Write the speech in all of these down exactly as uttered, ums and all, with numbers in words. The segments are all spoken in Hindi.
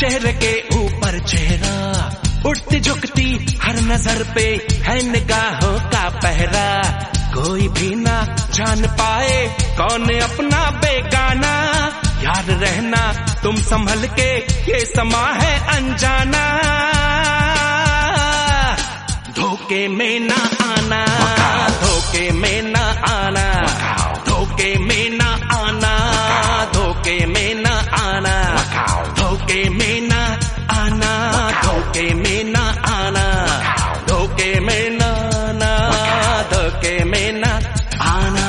चेहरे के ऊपर चेहरा, उठती झुकती हर नजर पे है निगाहों का पहरा। कोई भी ना जान पाए कौन अपना बेगाना, याद रहना तुम संभल के ये समा है अनजाना। धोखे में ना आना, धोखे में ना आना, धोखे में ना आना, धोखे में ना आना, धोखे में ना आना, धोखे में ना आना, धोखे में ना आना, धोखे में ना आना।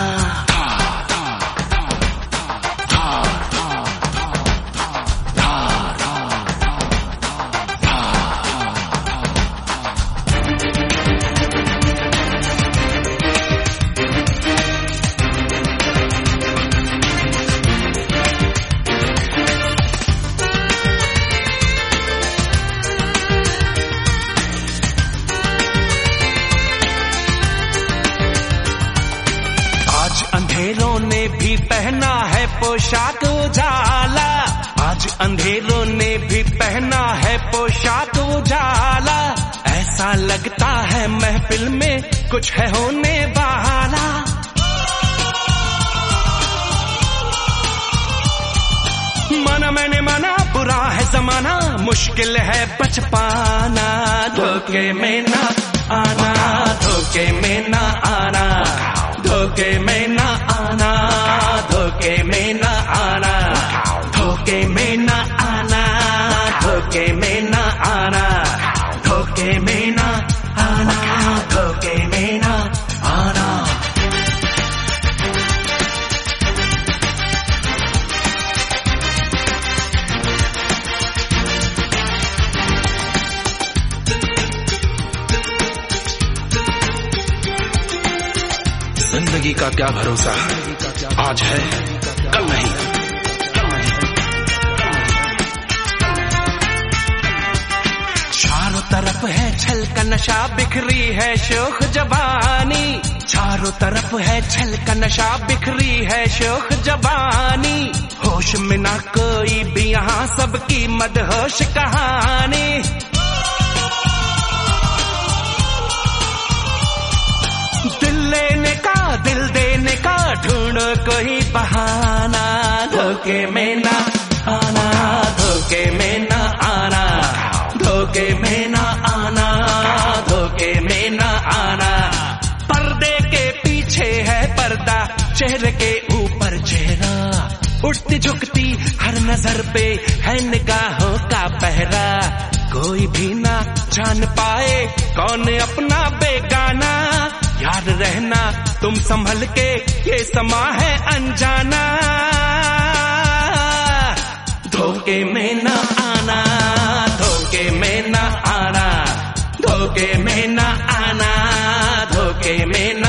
अंधेरों ने भी पहना है पोशाक उजाला, आज अंधेरों ने भी पहना है पोशाक उजाला। ऐसा लगता है महफिल में कुछ है होने वाला। माना मैंने माना बुरा है जमाना, मुश्किल है बच पाना। धोखे में ना आना, धोखे में ना आना, धोखे में ना आना, धोखे में ना आना, धोखे में ना आना, धोखे में ना आना, धोखे में ना आना, धोखे में ना आना। जिंदगी का क्या भरोसा, आज है कल नहीं। चारों तरफ है छल का नशा, बिखरी है शोख जवानी। चारों तरफ है छल का नशा, बिखरी है शोख जवानी। होश में ना कोई भी यहाँ, सबकी मदहोश कहानी। दिल लेने का, दिल देने का, ढूंढो कोई बहाना। धोखे में ना आना, धोखे में ना आना, धोखे में ना आना, धोखे में ना आना। पर्दे के पीछे है पर्दा, चेहरे के ऊपर चेहरा, उठती झुकती हर नजर पे है निगाहों का पहरा। कोई भी ना जान पाए कौन अपना बेगाना, याद रहना तुम संभल के ये समा है अनजाना। धोखे में ना आना, धोखे में ना आना, धोखे में ना आना, धोखे में